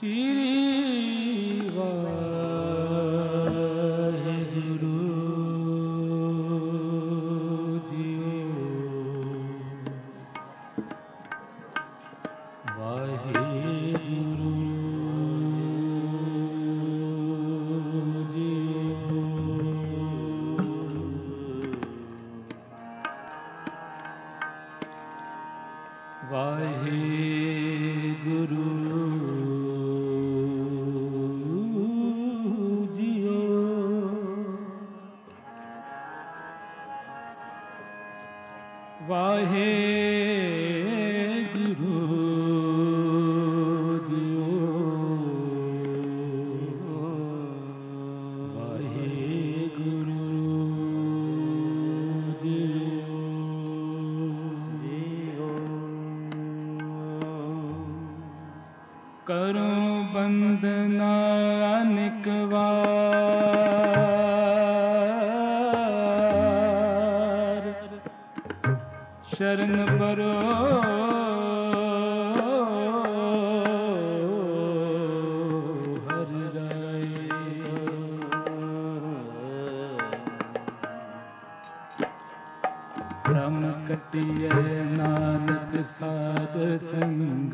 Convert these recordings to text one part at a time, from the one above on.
ਸ਼੍ਰੀ ਵਾਹਿਗੁਰੂ ਜੀਓ। ਵਾਹਿਗੁਰੂ ਵਾਹਿਗੁਰੂ ਜੀਓ। ਵਾਹਿਗੁਰੂ ਜੀਓ। ਵਾਹਿਗੁਰੂ ਜੀਓ। ਕਰੂੰ ਬੰਦਨਾ ਅਨੇਕ ਵਾਰ, ਸ਼ਰਨ ਪਰੋ ਹਰਿ ਰਾਏ। ਭ੍ਰਮ ਕਟਿਐ ਨਾਨਕ ਸਾਧ ਸੰਗ,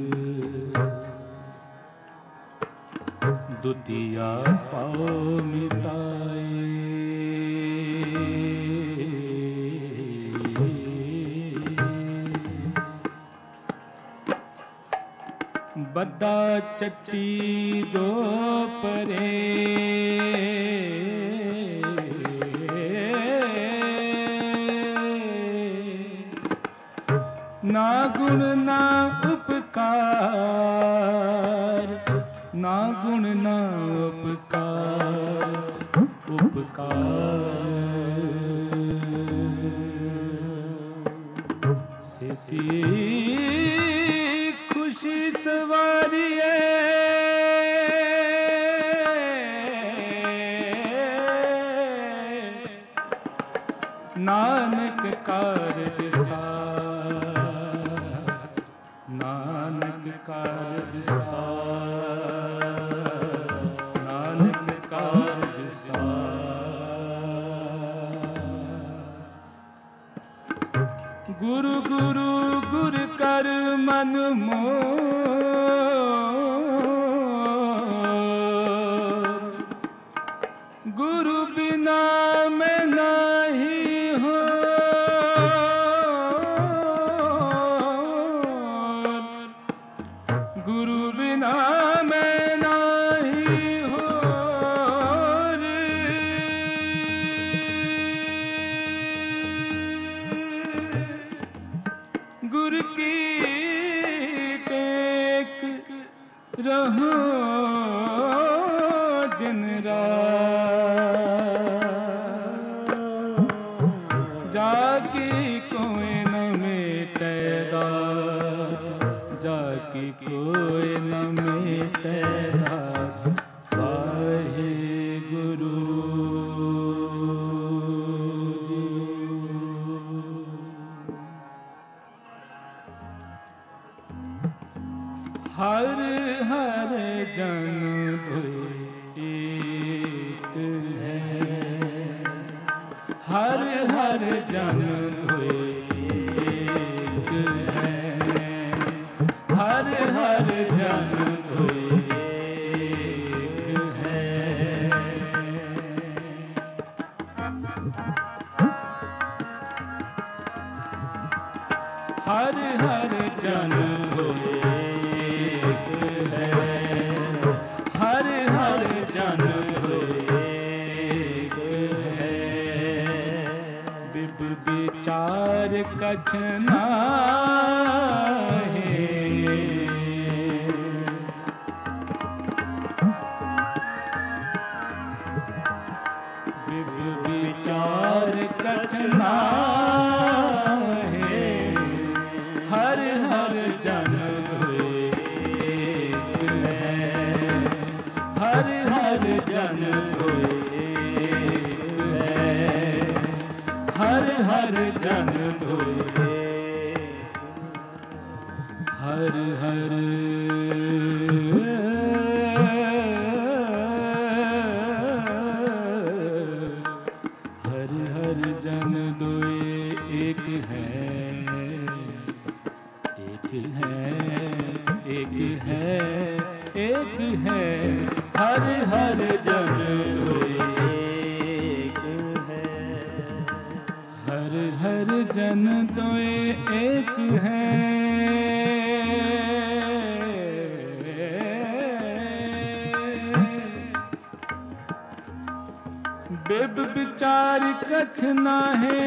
ਦੁਤੀਆ ਪਾਉ ਮਿਟਾਏ। ਬੱਧਾ ਚੱਟੀ ਜੋ ਪਰੇ, ਨਾ ਗੁਣ ਨਾ ਉਪਕਾਰ, ਨਾ ਗੁਣ ਨਾ ਉਪਕਾਰ। ਉਪਕਾਰ ਸੇਤੀ ਖੁਸ਼ੀ ਸਵਾਰੀਏ, ਨਾਨਕ ਕਾਰਜ ਸਾਰ। ਨਾਨਕ ਕਾਰਜ ਸਾਰ। ਨਾਨਕ ਕਾਰਜ ਸਾਰ। ਗੁਰੂ ਗੁਰੂ ਗੁਰ ਕਰ ਮਨ ਮੋਰ, ਗੁਰੂ ਬਿਨਾ ਮੈਂ ਨਾਹੀ ਹੋਰ। ਗੁਰੂ ਬਿਨਾ ਮੈਂ ਨਾਹੀ ਹੋਰ। ਗੁਰ ਕੀ ਟੇਕ ਰਹੋ ਦਿਨ ਰਾਤ, ਜਾ ਕੀ ਕੋਈ ਨ ਮੇਟੈ ਦਾਤ। ਜਾ ਕੀ ਕੋਈ ਨ ਮੇਟੈ ਦਾਤ। ਵਾਹਿਗੁਰੂ ਹਰ ਹਰ ਜਨ ਦੁਇ ਏਕ ਹੈ। ਹਰ ਹਰ ਜਨ ਦੁਇ ਏਕ ਹੈ। ਹਰ ਹਰ ਜਨ ਦੁਇ ਏਕ ਹੈ। ਹਰ ਹਰ ਜਨ ਦੁਇ ਏਕ ਹੈ। ਹਰ ਹਰ ਜਨ ਦੁਇ ਏਕ ਹੈ। ਬਿਬ ਵਿਚਾਰ ਕਛ ਨਾਹੀ, ਬਿਬ ਵਿਚਾਰ ਕਛ ਨਾਹੀ। ਹਰ ਹਰ ਜਨ ਦੁਇ ਏਕ ਹੈ। ਹਰ ਹਰ ਜਨ ਦੁਇ ਏਕ ਹੈ। ਹਰ ਹਰ ਜਨ ਦੁਇ ਏਕ। ਹਰ ਹਰ जन दोए एक है, एक है, एक है, एक है, हर हर जन दोए एक है, हर हर जन दोए एक है। बेब विचार कछ ना है,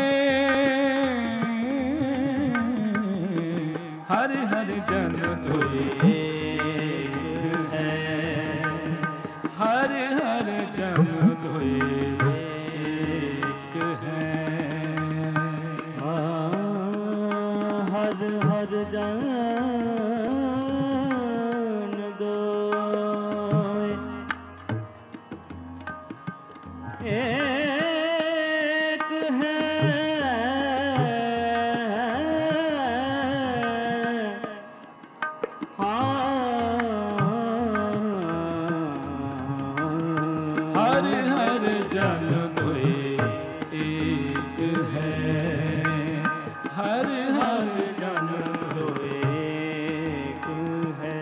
हर हर जन दोए एक है, हर हर जन दोए एक है। हर हर जन दोए एक है, हर हर जन दोए एक है, हर हर जन दोए एक है।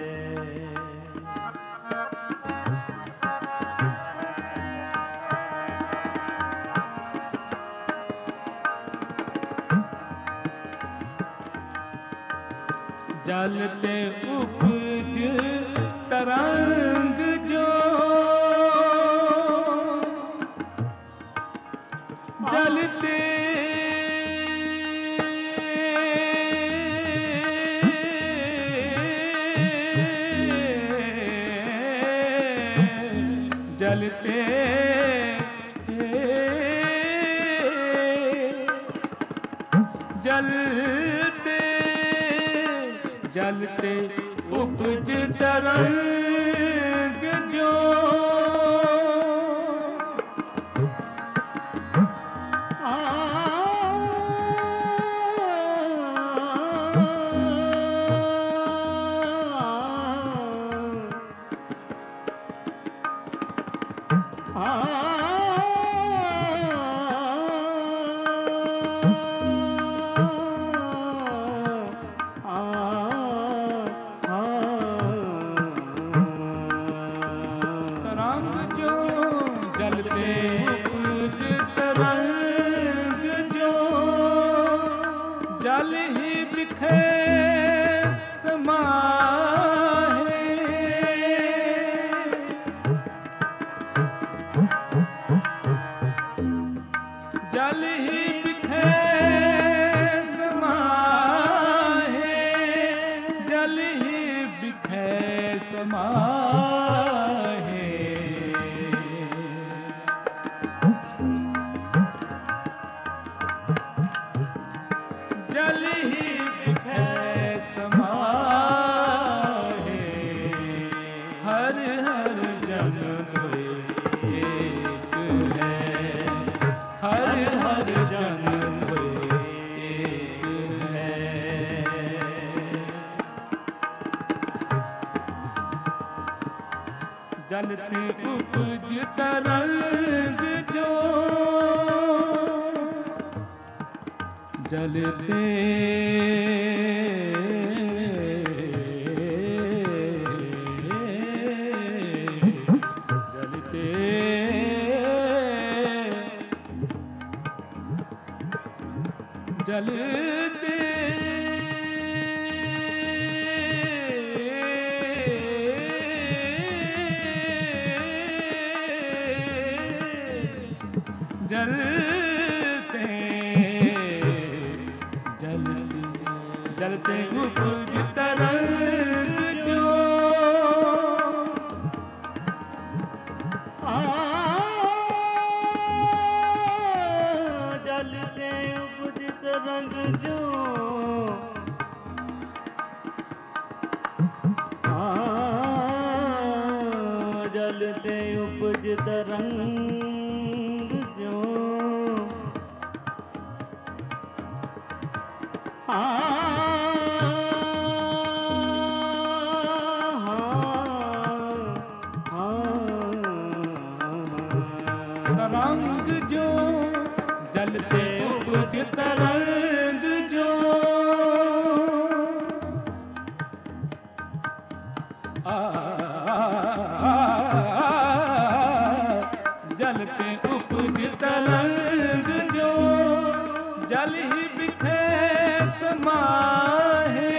जलते उपज तरंग जो, जलते जलते जलते जलते उपज तरंग जो, तरंग जो जलते उपज तरंग जो, जल ही बिखे समाहे, जल ही बिखे समाहे, जल ही बिखे समाहे। जल ही बिखे समाहे, हर हर जन दोए एक है, हर हर जन दोए एक है। जलते उपज तरंग जो, जलते जलते जलते जलते जलते जलते उपज तरंग जो, जलते उपज तरंग जो, जलते उपज तरंग जो, तरंग जो जलते उपज तरंग जो जलते उपज तरंग जो जल ही बिखे समाहे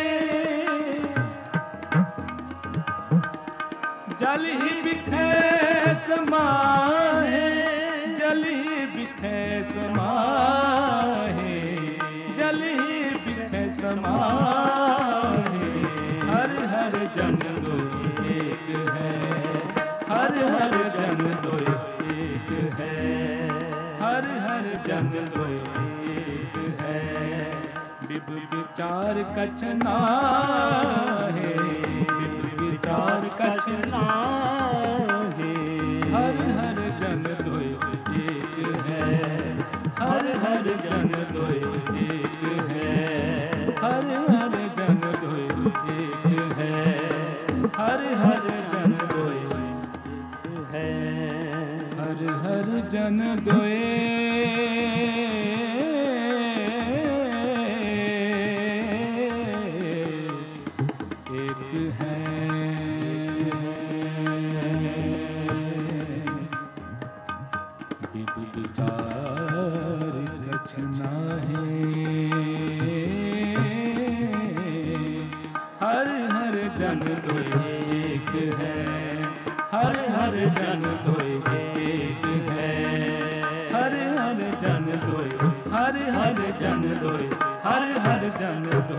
जल ही बिखे समाहे जल ही बिखे समाहे जल ही बिखे समाहे हर हर जन दो एक है हर हर जन दो एक है हर हर जन दो एक है बिब विचार कछ नाहे बिब विचार कछ नाहे हर हर जन दो एक है हर हर जन दो एक है हर हर जन दो एक है हर हर जन दो एक है हर हर जन दो एक है बिब विचार कछ नाहे हर हर जन दो एक है हर हर जन दो एक है हर हर जन दो हर हर जन दो हर हर जन दो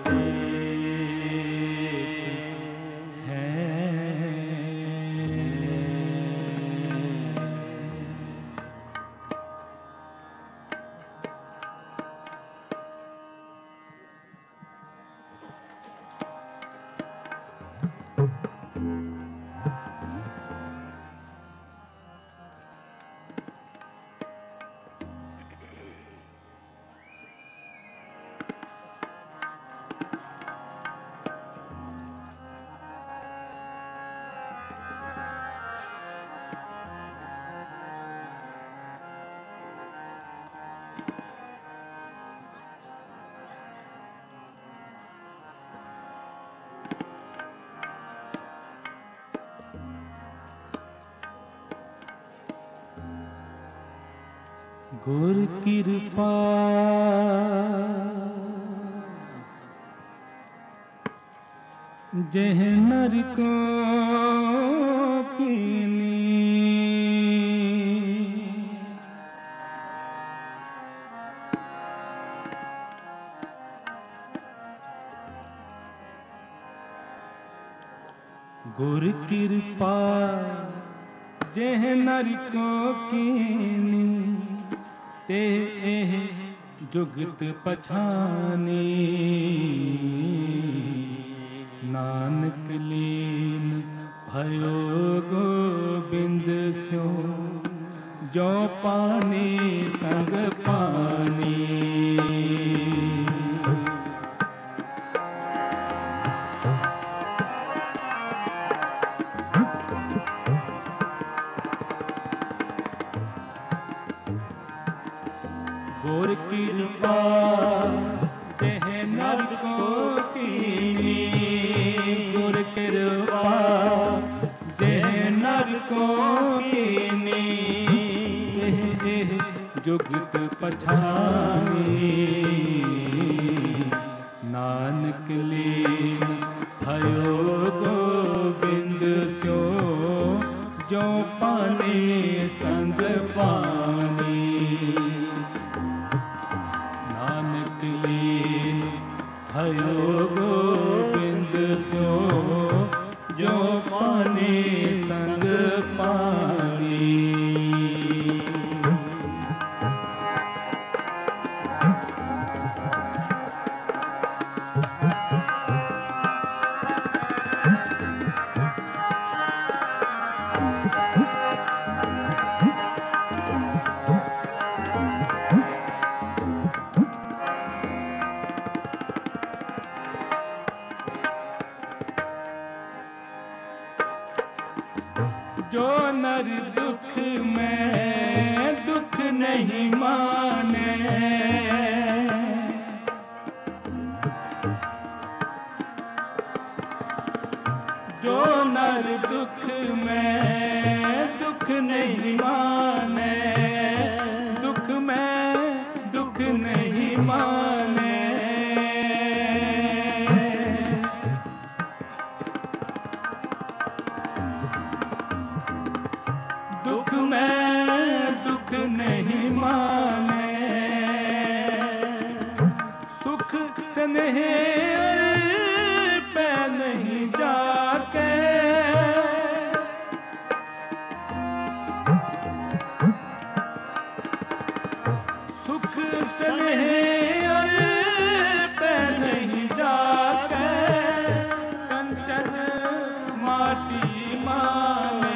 गुर कृपा जह नर को कीनी गुर कृपा जह नर को कीनी ते जुगत पछानी नानक लीन भयो गोबिंद स्यो जो पानी संग पानी गुर कृपा जह नर को कीनी गुर कृपा जह नर को कीनी जुगत पछानी नानक लीन भयो गोबिंद स्यो जो पानी संग पानी नानक लीन भयो गोबिंद सो जो पानी संग पानी जो नर दुख में दुख नहीं मान हर दुख में दुख नहीं माने, दुख में दुख नहीं माने। दुख में दुख नहीं माने, सुख से नहीं पे नहीं जाके, सुख से नहीं पे नहीं जाके, कंचन माटी माने।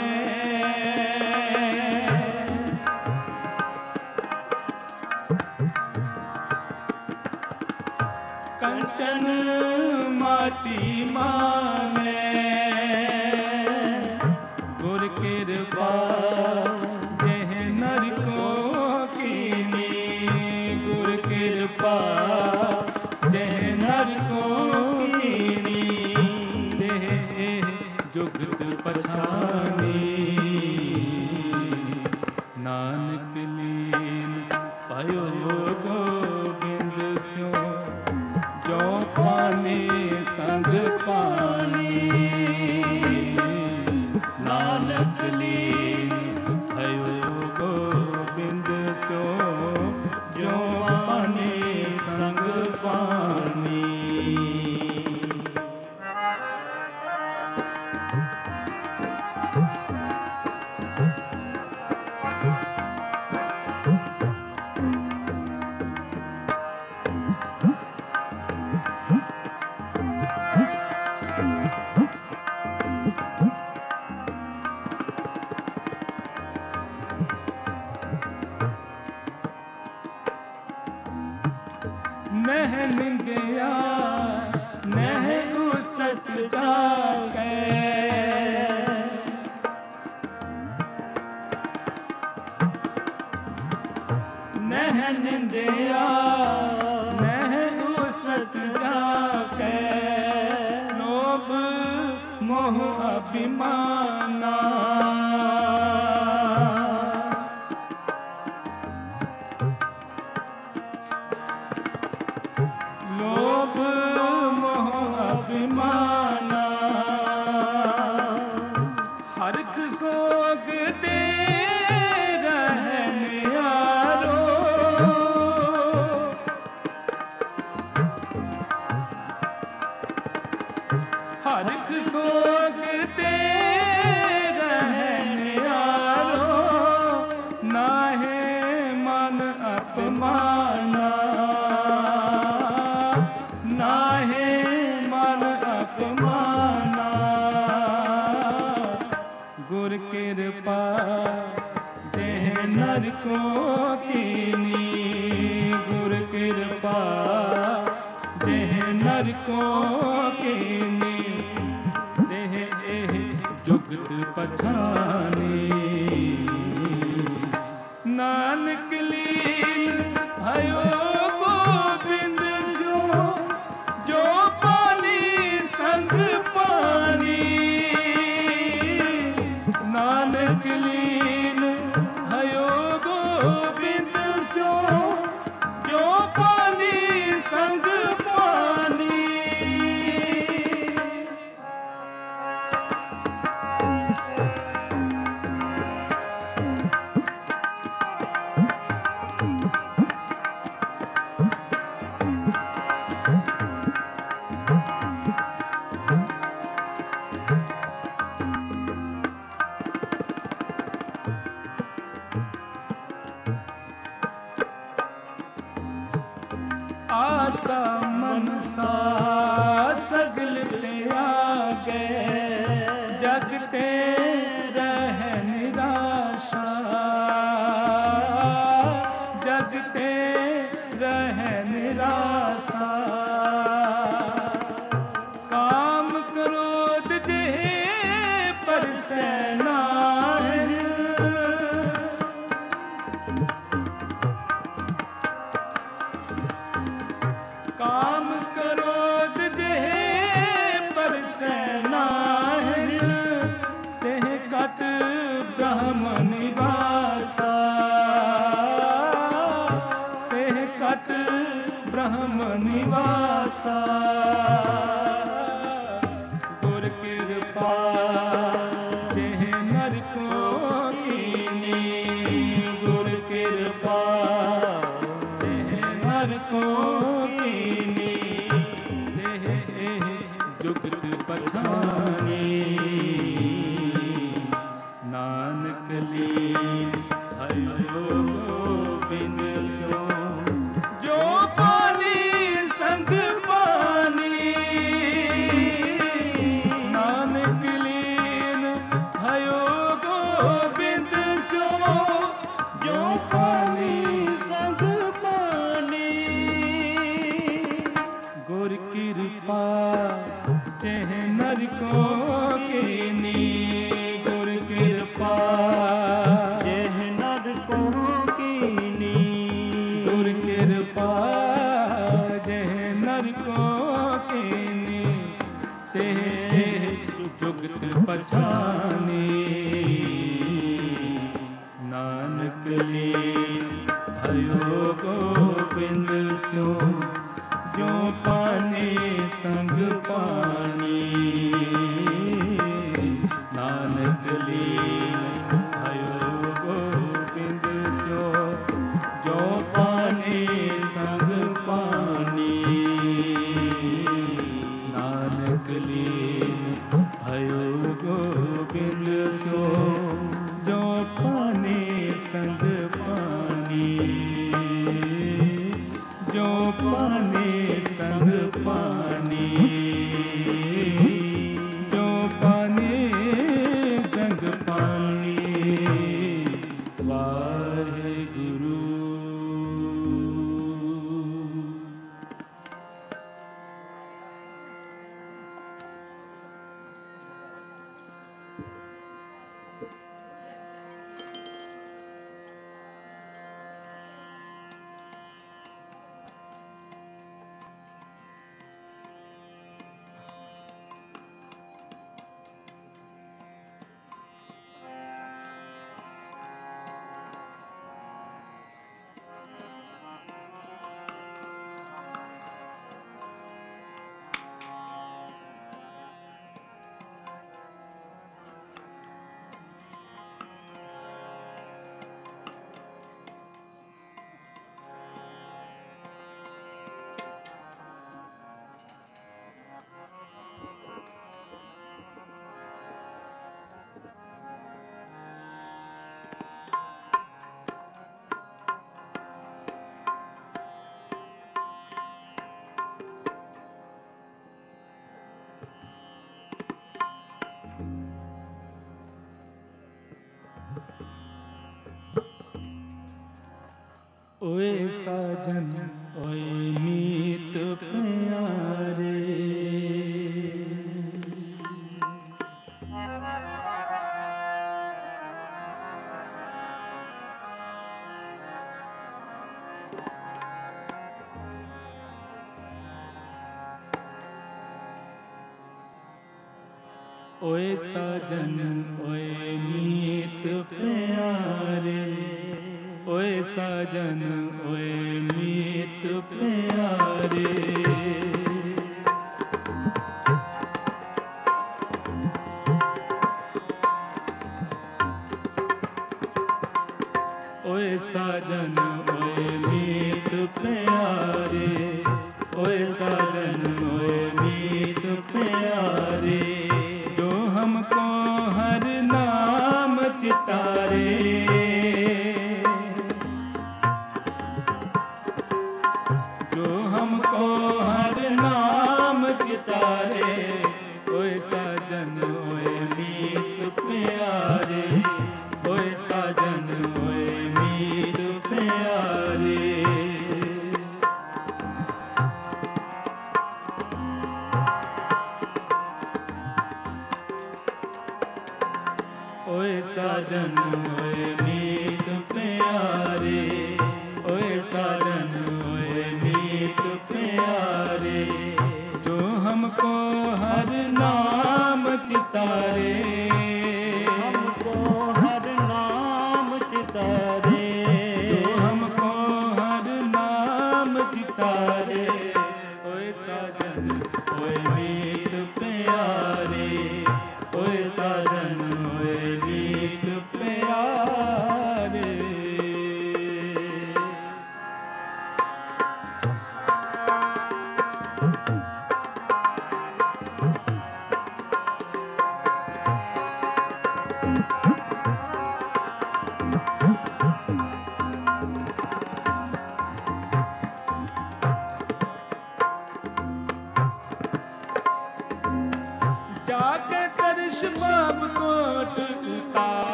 कंचन माटी माने, गुर कृपा जेह नर को कीनी, गुर कृपा जेह नर को कीनी, देह जुगत पछानी। नानक लीन भयो गोबिंद स्यो, जो पानी संग पानी। नानक लीन भयो गोबिंद सो, जो पानी संग पानी। नह निंदिया नह उस्तत जागे, नह निंदिया नह उस्तत जागे, लोभ मोह अभिमाना। लोभ मोह अभिमाना, हरख सोग दे रहनियारो, हरख सोग दे रहनियारो, नाहे मन अपमाना। नाहे मन अपमाना, गुर कृपा देह नर को कीनी, गुर कृपा देह नर को कीनी, देह जुगत पछानी। नानक लीन भयो गोबिंद स्यो, जो पानी संग पानी। नानक लीन भयो गोबिंद स्यो, जो पानी संग पानी। आसा मनसा सगल ते आगे, जगते रह निराशा, जगते रह निराशा। काम क्रोध जे पर सेना, काम क्रोध जे पर सा गुर कृपा जेह नर को कीनी गुर कृपा जेह नर को कीनी देह जुगत पठानी नानक लीन भयो गोबिंद सो जो पानी संग पानी नानक लीन भयो गोबिंद सो जो पानी संग पानी गुर कृपा जेह नर को कीनी गुर कृपा जेह नर को कीनी गुर कृपा जेह नर को कीनी ते जुगत पछानी नानक लीन भयो गोबिंद सो जो पानी संग पानी नानक लीन भयो गोबिंद सो जो पानी संग पानी नानक लीन भयो गोबिंद सो जो पानी संग पानी जो पानी संग पानी जो पानी संग पानी वाहेगुरु। ओए साजन ओए मीत प्यारे ओए साजन ओए मीत प्यारे ओए साजन ओए मीत प्यारे ओए साजन ओए मीत प्यारे ओए साजन ओए मीत प्यारे जो हमको हर नाम चितारे जो हमको हर नाम चितारे ओए साजन ओए मीत प्यारे ओए साजन ओए मीत प्यारे ओए साजन ओए मीत प्यारे ओए साजन ओए मीत प्यारे जो हमको हर नाम चितारे हमको हर नाम चितारे जो हमको हर नाम चितारे ओए साजन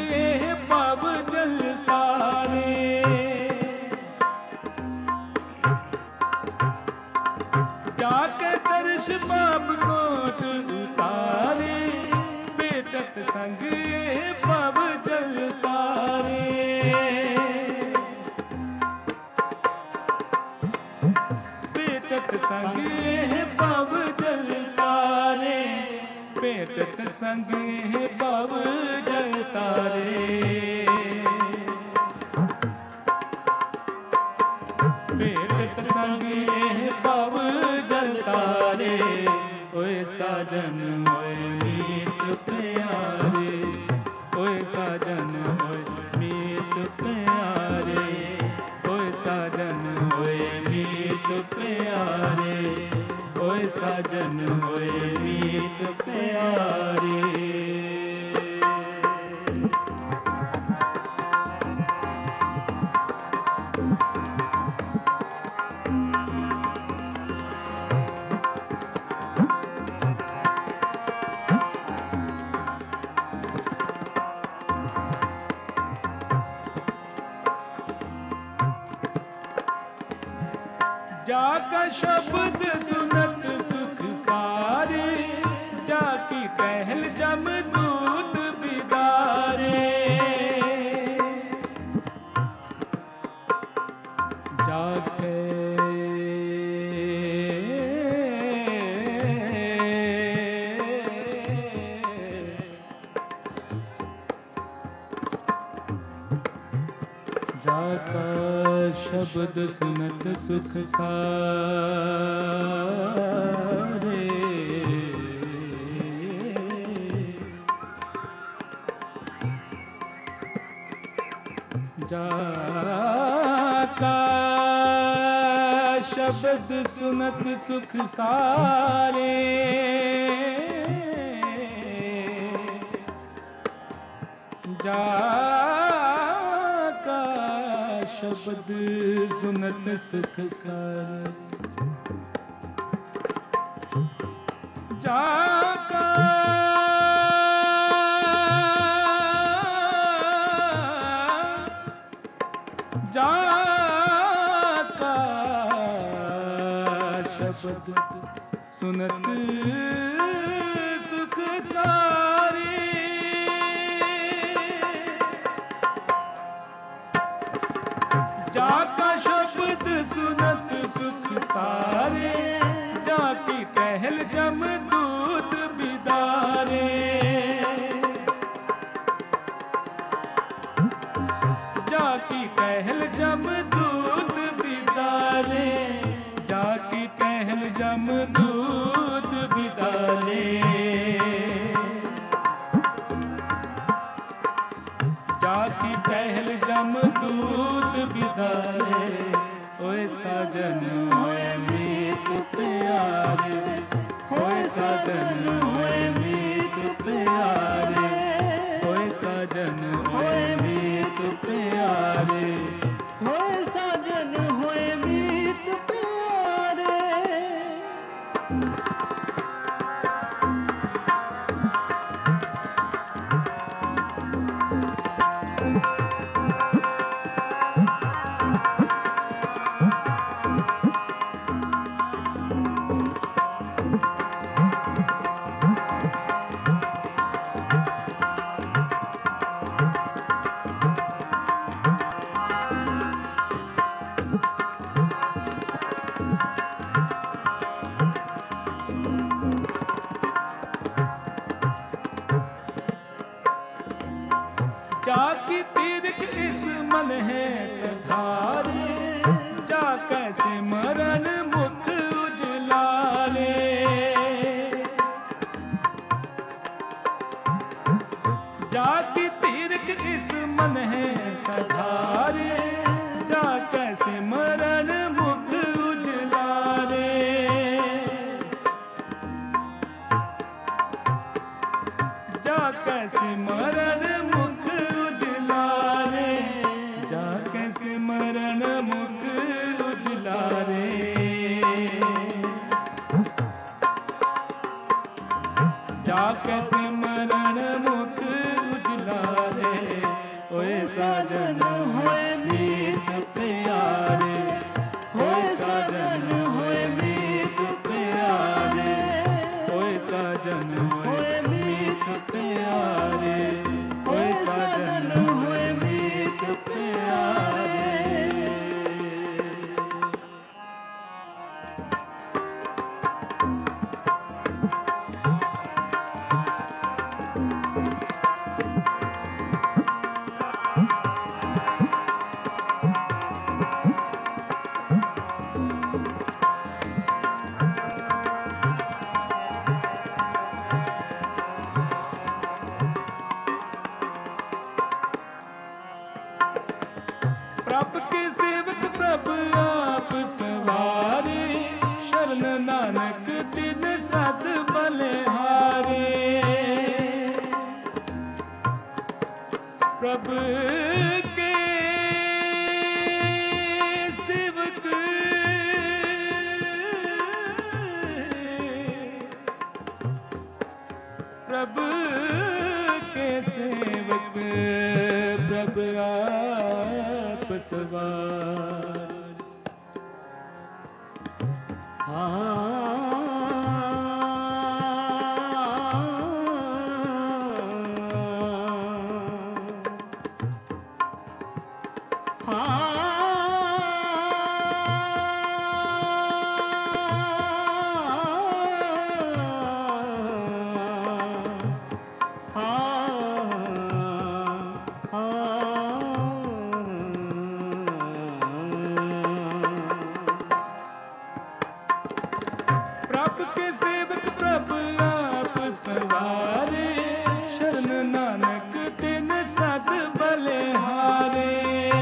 ये पब जलता रे। जाके दर्श बाब कोट उतारे, बेटत संग ये पब जलता रे। बेटत संग ये पब जलता रे, बेटत संग ये पब जलता रे। बेटत संग ये पब जलता रे। ओए साजन ओए मीत प्यारे, ओए साजन ओए मीत प्यारे, ओए साजन ओए मीत प्यारे, ओए साजन ओए मीत प्यारे। जाका शब्द सुनत सुख सारे, जाकी टहल जम दूत बिदारे। जाके जाका शब्द सुनत सुख सारे, जाका शब्द सुनत सुख सारे। जाका शब्द सुनत सुख सारे, जाका जाका शब्द सुनत सुख सारे। जाका शब्द सुनत सुख सारे, जाकी टहल जम दूत बिदारे। जाकी टहल जम दूत बिदारे, जाकी टहल जम दूत बिदारे। जाकी टहल जम दूत बिदारे। ओए साजन ओए मीत प्यारे, ओए साजन ओए मीत प्यारे, ओए साजन ओए मीत प्यारे, होए साजन होए मीत प्यारे। जाकी तीर्थ इस मन है ससारे, जा कैसे मरण मुख उजलाले। जाकी तीर्थ इस मन है ससारे, जा कैसे मरण मुख उजलाले। जा कैसे मरण मुख उजलारे, जा कैसे मरण मुख उजलारे। जा कैसे मरण मुख उजलारे। साजन होए मीत प्यारे, होए साजन होए मीत प्यारे, होए साजन होए मीत प्यारे, होए साजन होए मीत प्यारे। प्रभ के सेवक प्रभ आप सवारे, शरण नानक तिन सद बलिहारे। प्रभ के सेवक प्रभ के सेवक प्रभ आप सवार। प्रभ के सेवक प्रभ आप सवारे, शरण नानक तिन सद बलिहारे।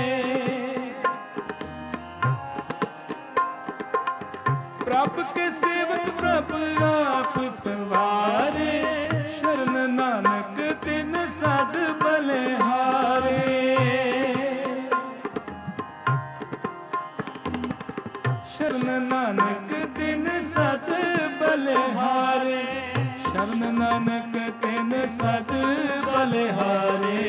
प्रभ के सेवक प्रभ आप सवारे, शरण नानक तिन सद बलिहारे। शरण नानक तिन सद बलिहारे, शरण नानक तिन सद बलिहारे।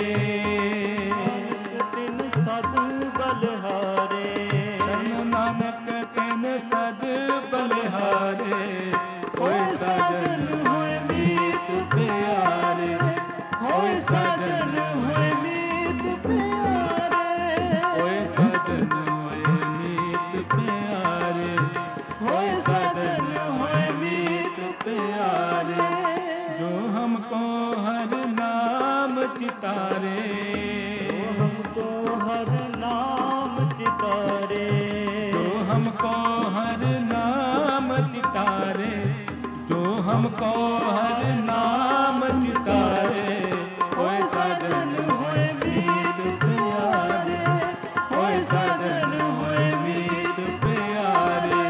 तिन सद बलिहारे, शरण नानक तिन सद बलिहारे। होए साजन होए मीत प्यारे, होए साजन होए मीत प्यारे, होए साजन होए मीत प्यारे, होए साजन होए मीत प्यारे। जो हमको हर नाम चितारे, हमको हर नाम चितारे, जो हमको हर नाम चितारे, जो हमको हर नाम चितारे। होए साजन होए मीत प्यारे, होए साजन होए मीत प्यारे,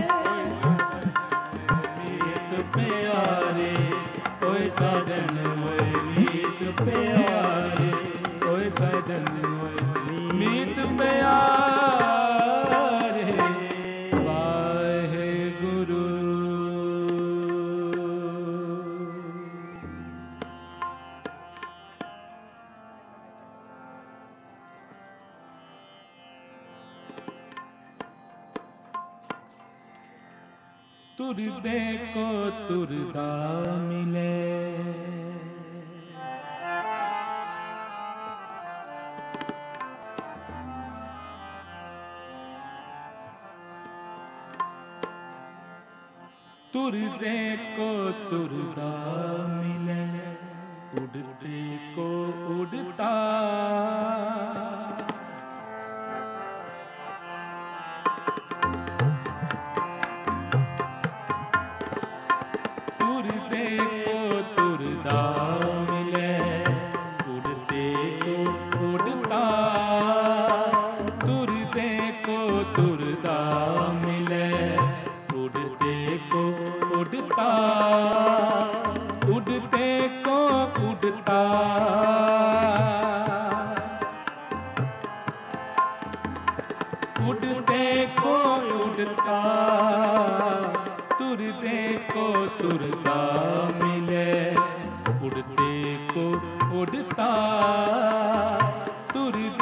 मीत प्यारे। होए साजन होए मीत प्यारे, होए साजन होए मीत प्यारे। वाहेगुरु। तुरदे को तुरदा मिले, तुरदे को तुरदा मिले, उड़ते को उड़ता। तुरदे को तुरदा मिले, उड़ते को उड़ता। तुरदे को तुरदा मिले, उड़ते को उड़ता। उड़ते को उड़ता। उड़ते को उड़ता। तुरदे को तुरदा मिले, उड़ते को उड़ता। तुरदे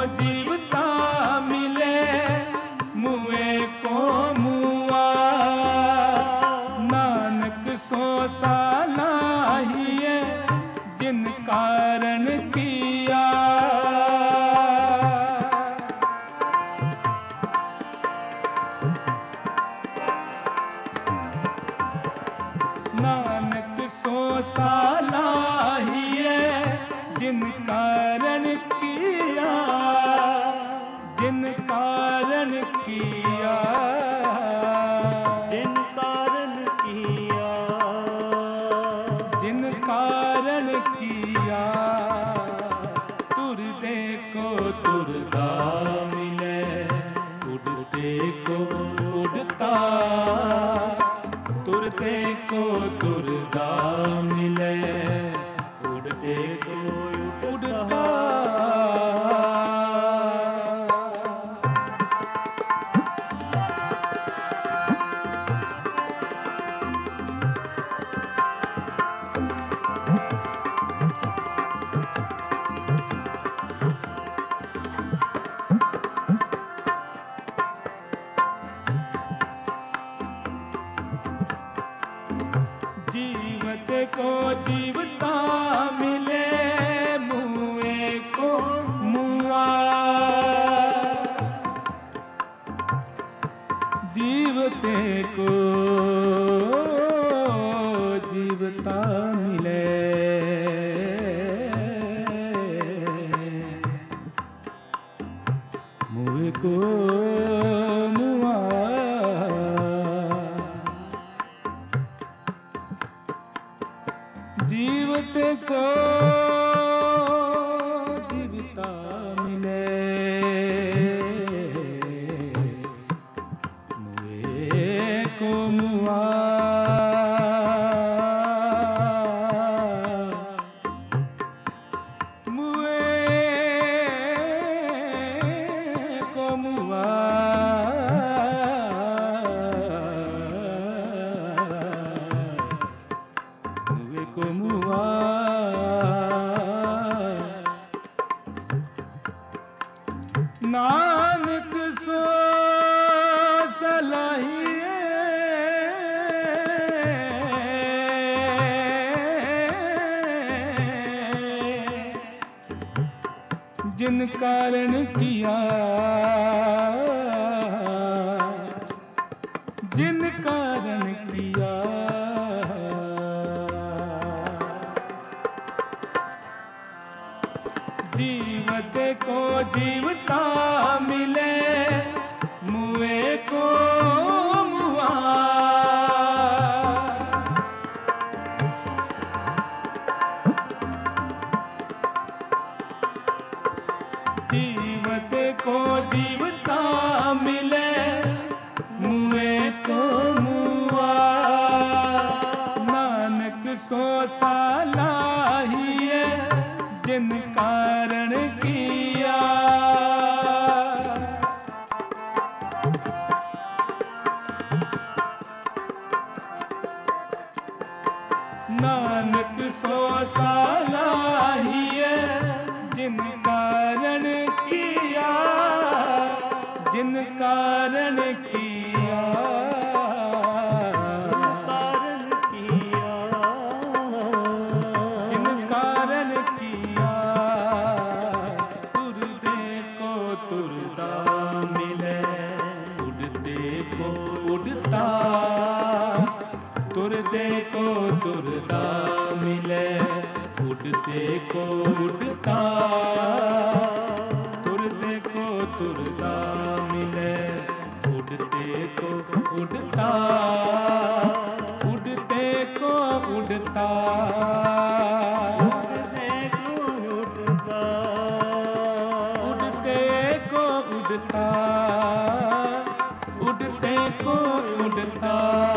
जीवता मिले, मुए को मुआ। नानक सो सालाहिए जिन कारण किया। नानक सो सालाहिए जिन कारण किया, जिन कारण किया, जिन कारण किया, जिन कारण किया। तुरते को तुरता मिले, उड़ते को उड़ता। तुरते को तुरता मिले, उड़ते को उड़ता। जीवत को जीवता मिले, मुए को मुआ। जीवते को जीवता मिले, मुए को मुआ। जीवते को जीवता मिले, मुए को मुआ। मुए को मुआ। मुए को मुआ। नानक सो सलाहिए जिन कारण किया, जिन कारण किया। जीवते को जीवता मिले, मुए को मुआ। जीवते को जीवता मिले, मुए को मुआ। नानक सो सालाहिए जिन कारण किया। नानक सो सालाहिए जिन कारण किया, जिन कारण किया। कारण किया, जिन कारण किया। तुरते को तुरता मिले, उड़ते को उड़ता। तुरते को तुरता मिले, उड़ते को उड़ता। तुरते को तुरता मिले, उड़ते को उड़ता। उड़ते को उड़ता। उड़ते को उड़ता, उड़ते को उड़ता।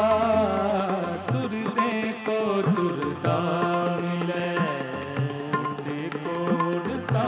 तुरते को तुरता मिले, उड़ते को उड़ता।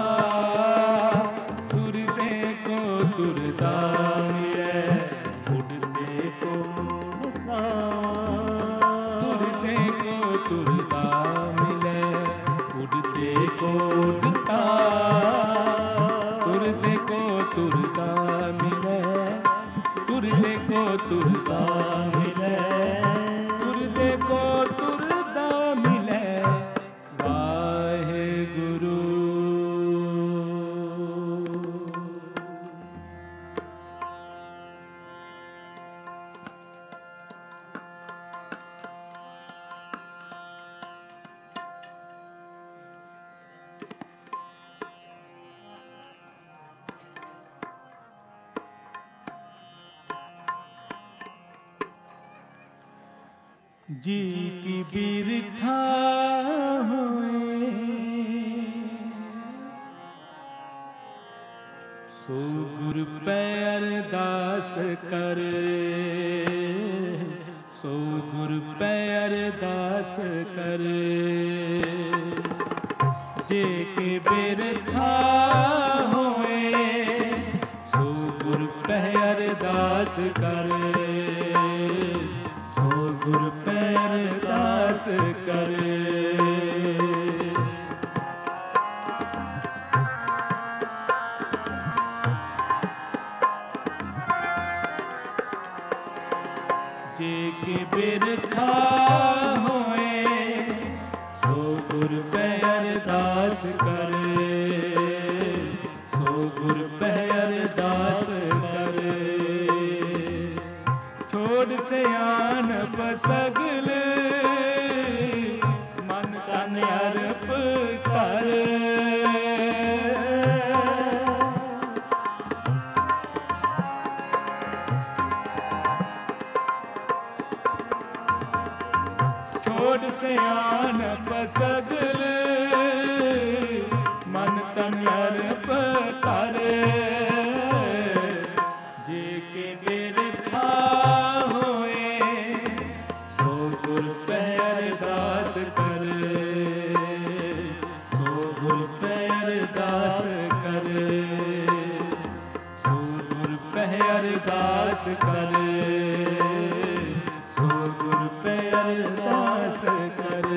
तुरते को तुरता मिले, उड़ते को उड़ता। तुरते को तुरता मिले, उड़ते को उड़ता। तुरते को तुरता मिले, तुरते को तुरता मिले, तुरते को तुरता मिले, वाहे गुरु। जी की बिरथा होए सो गुरु पे अरदास करे, सो गुरु पे अरदास करे। जे के बिरथा होए सो गुरु पे अरदास करे, गुरु पे अरदास करे। जे के बिरथा होए सो गुरु पे अरदास करे, सो गुरु पे अरदास करे। छोड़ सियान सगल मन तन अर्प कर, छोड़ सियान सगल मन तन अर्प कर। जे के बिरथा गुरु पे अरदास करे, सो गुरु पे अरदास करे, सो गुरु पे अरदास करे, सो गुरु पे अरदास करे।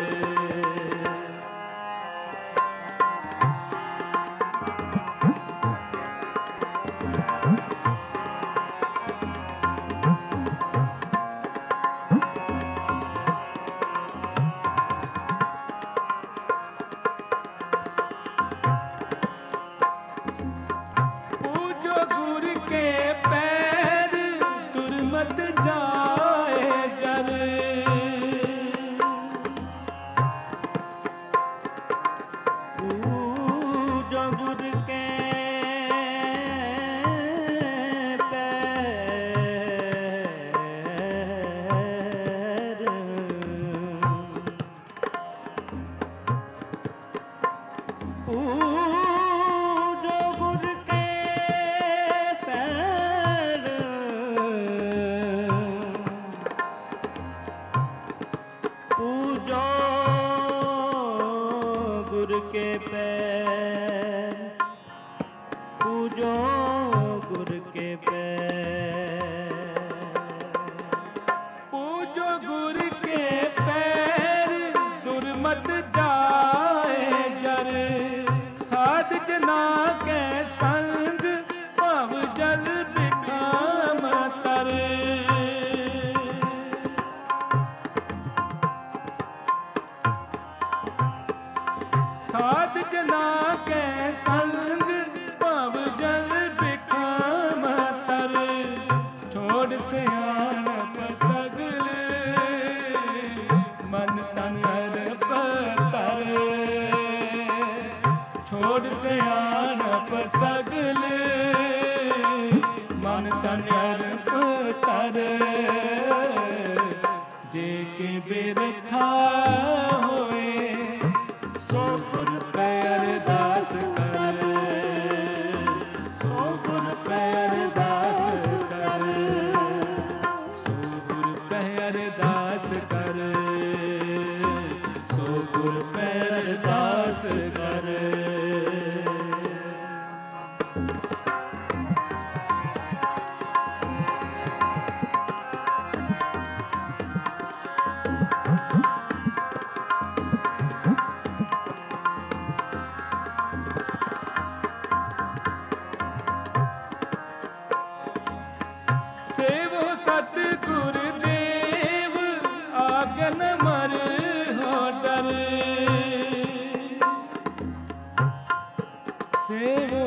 साध जना के संग पव जल बिखाम तर, छोड़ सियानप सगल मन तन अर्प कर, छोड़ सियानप सगल मन तन अर्प कर। जे के बिरथा होए सो गुरु पे अरदास करे, सो गुरु पे अरदास करे, सो गुरु पे अरदास करे, सो गुरु पे अरदास करे। सतगुर देव आगन मर हो डर सेवो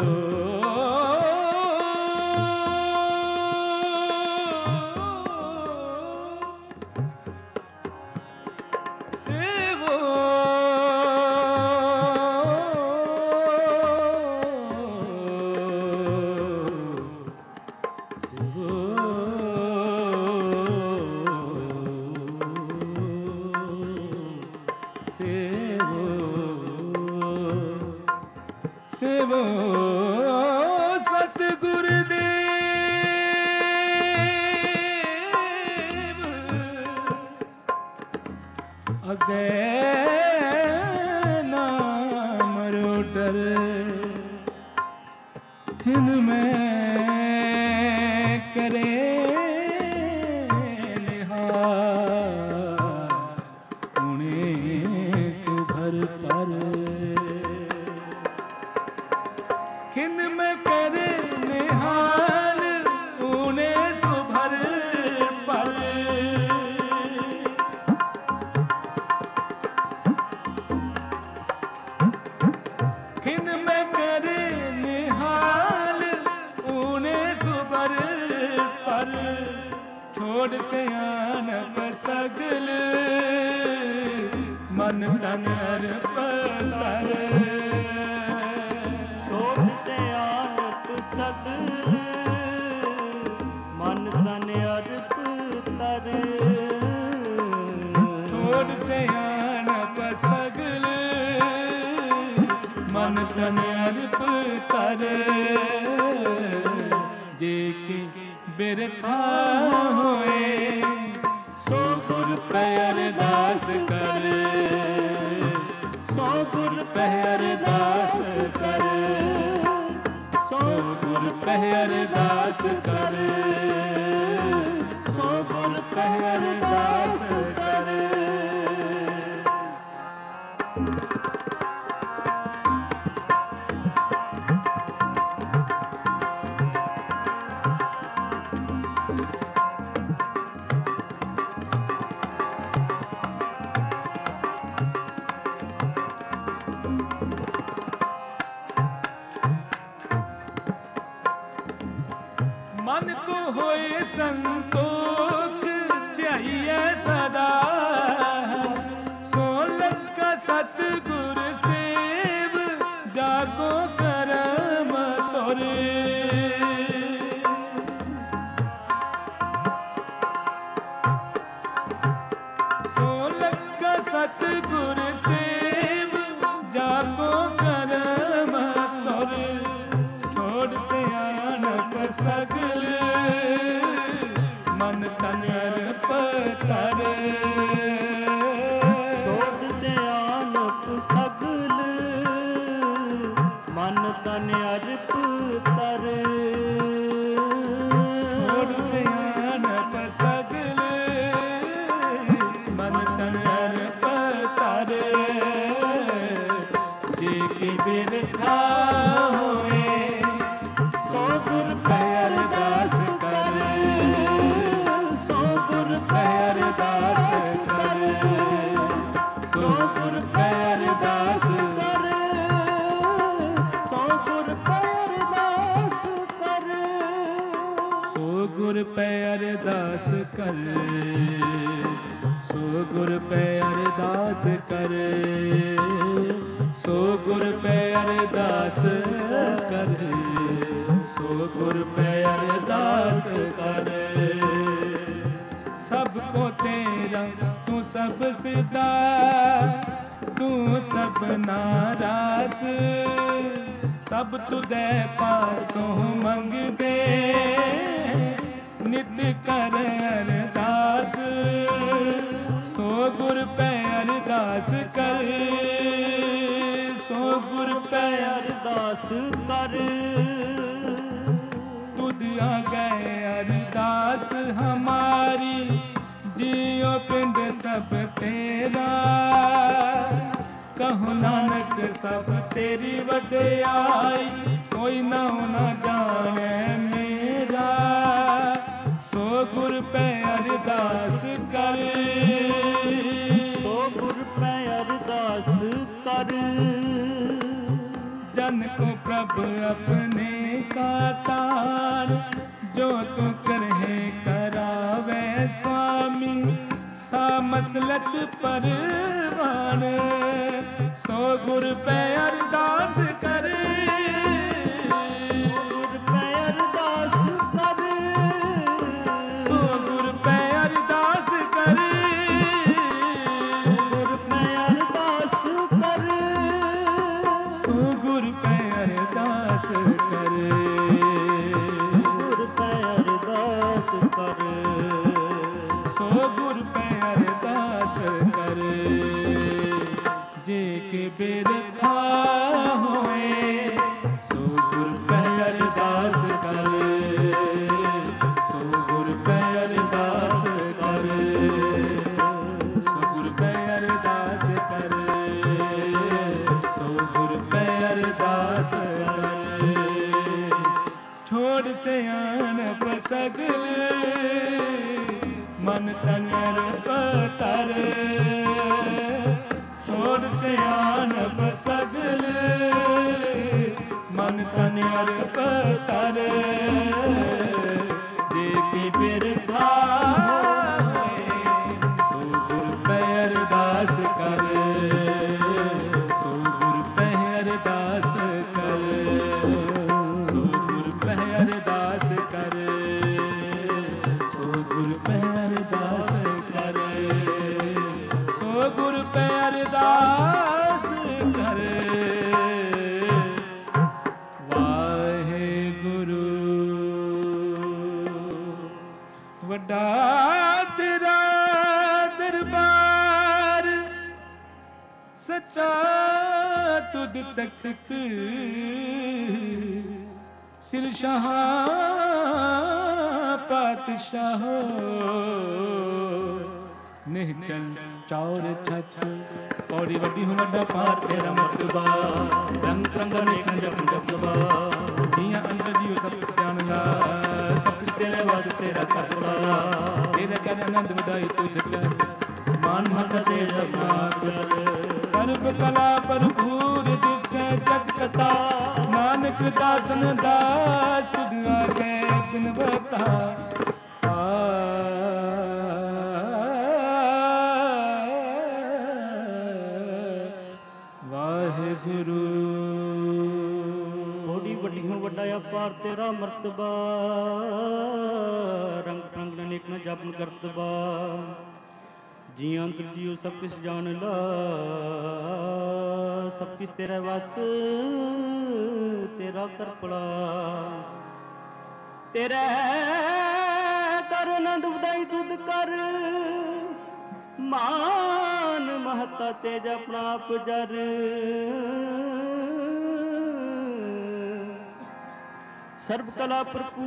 सेवो सतगुर देव अगे नाम रो डर खिन में करे निहार उन्हें सुभर पर खिन में करे निहाल ऊने सुभर पर खिन में करे निहाल ऊने सुभर पर छोड़ सियानक सगल मन तन अर्पण सगल मन तन अर्प तर छोड़ सियानक सगल मन तन अर्प कर जे के बिरथा होए सो गुर पे अरदास कर सो गुर पे अरदास कर सो गुर पे अरदास कर सो गुर पे अरदास कर मन को होए संतोख ध्याइए सदा सोलक का सतगुर सेव जागो करम तोरे सोलक का सतगुर सेव जागो करम तोरे छोड़ से आनक सगल मन तन अर्प कर छोड़ से आनक सगल मन तन अर्प कर छोड़ से आनक सगल मन तन अर्प कर जे की बिरथा होए सो गुर पे अरदास कर सो गुर पे अरदास कर सो गुर पे अरदास कर सो गुर पे अरदास कर सो गुर पे अरदास कर सो गुर पे अरदास कर सो गुर पे अरदास कर सो गुर पे अरदास कर सबको तेरा तू सब सिदा तू सब नारास सब तुदे पासों मंग दे नित कर अरदास सो गुर पे अरदास कर सो गुर पे अरदास कर तुद आ गए अरदास हमारी जियो पिंड सब तेरा कहु नानक सब तेरी वड्याई कोई ना जाने मेरा सो गुर प्रभ अपने का तार, जो तू करहे करावे स्वामी, सा मसलत परवान, सो गुर पे अरदास करे, गुर पे अरदास कर, सो गुर पे अरदास करे, गुर पे अरदास कर, सो गुर पे अरदास करे, गुर पे अरदास कर, सो गुर पे अरदास करे, जे के बिरथा होए, सो गुर पे अरदास करे, सो गुर पे अरदास करे, सो गुर पे अरदास करे, सो गुर पे अरदास करे, छोड़ सियाणप सगल, मन तन अरपतर, छोड़ सियाणप सगल, मन तन अरपतर, जे की बिरथा होए, सो गुर पे अरदास करे, सो गुर पे अरदास करे, सो गुर पे अरदास करे, सो गुर पे अरदास करे, सो गुर पे अरदास करे, वाहेगुरु। वड्डा तेरा दरबार, सच्चा तुद तख्त, सिर शाह पातशाह, निहचल चौर छछ, पौड़ी वड्डी हूँ वड्डा पार तेरा मर्तबा, रंग रंग अनेक जप जपबा, जियां अंदर जियो सब कुछ जानदा, सब कुछ तेरे वास्ते तेरा करबा, तेरे कर आनंद वधाई तुझ कर, मान महत तेज अपना कर, सर्व कला भरपूर दिसै जग कथा, नानक दासन दास तुझ आगे बिनवता, वाहेगुरु। बड़ी वड्डी हूँ वड्डा अपार तेरा मर्तबा, रंग रंग अनेक न जपन करतबा, जी अंतर जियो सब किस जान ला, सब किस तेरा वस तेरा कर पड़ा, तेरे कर आनंद वधाई तुद कर, मान महता तेज अपना आप जर, सर्व कला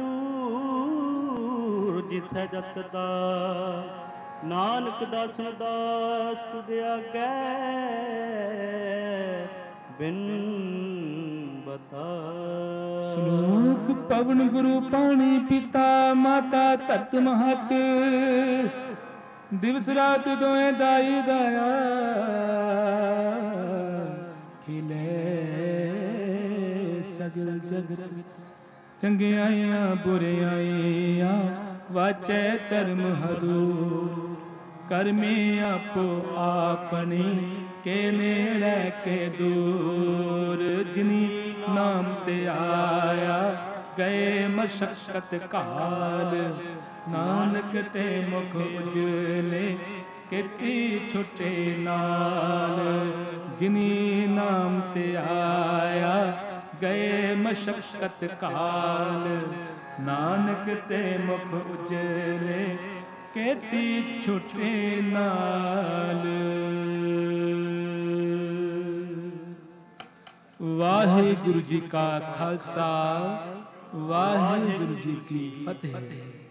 भरपूर जिसै जत दा, नानक दासन दास तुझ आगे बिन बता। श्लोक पवन गुरु पानी पिता माता धरत महत, दिवस रात दोए दाई दाया, खिले सगल जगत, चंगियाइयां बुरियाइयां वाचै धर्म हदूर, करमे आपो आपनी के नेड़े के दूर, जिनी नाम ते आया गए मशक्कत काल, नानक ते मुख उजले केती छुटे नाल, जिनी नाम ते आया गए मशक्कत काल, नानक ते मुख उजले केती छुटे नाल। वाहिगुरु जी का खालसा, वाहिगुरु जी की फतेह।